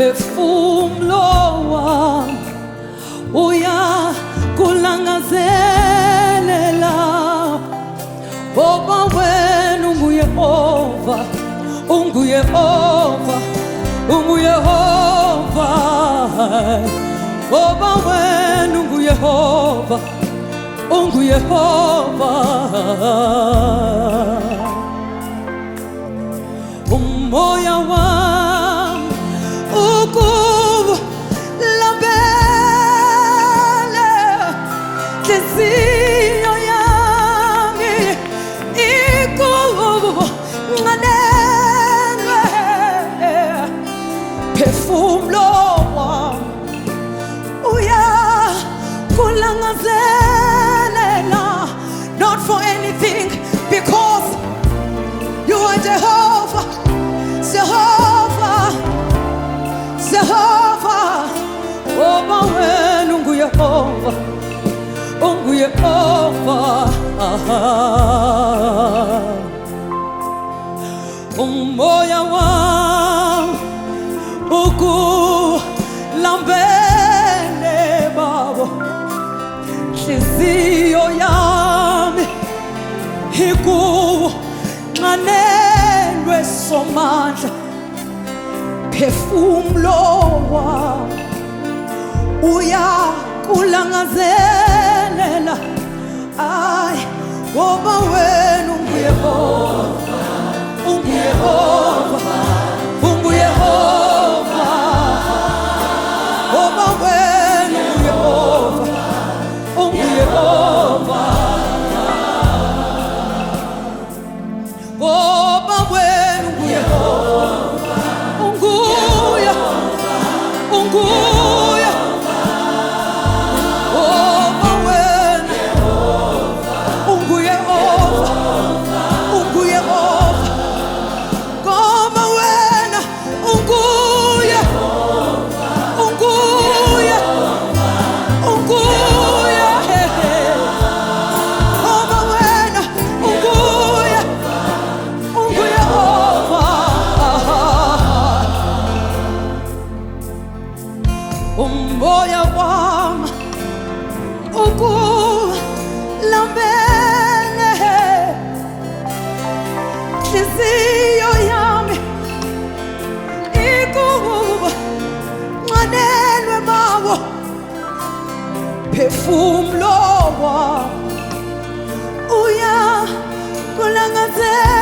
phefumlo wami uyakulangazelela ngoba wena unguYehova, unguYehova, unguYehova, ngoba wena unguYehova, unguYehova. Umoya wami ukulambele, inhliziyo yami ikunxanelwe, phefumlo wami uyakulangazelela, not for anything, because you are Jehovah, Jehovah, Jehovah. Ngoba wena unguYehova, unguYehova. Umoya wami ukulambele baba, inhliziyo yami ikunxanelwe somandla, phefumlo wami uyakulangazelela, ay, ngoba wena unguYehova, unguYehova, unguYehova, ngoba wena unguYehova, unguYehova, ngoba wena unguYehova, unguya, unguya, ngoba wena unguYehova, unguYehova, ngoba wena unguya, unguya, unguya, ngoba wena unguya, unguYehova. Umoya wami ukulambele, inhliziyo yami ikunxanelwe bawo, phefumlo wami uyakulangazelela.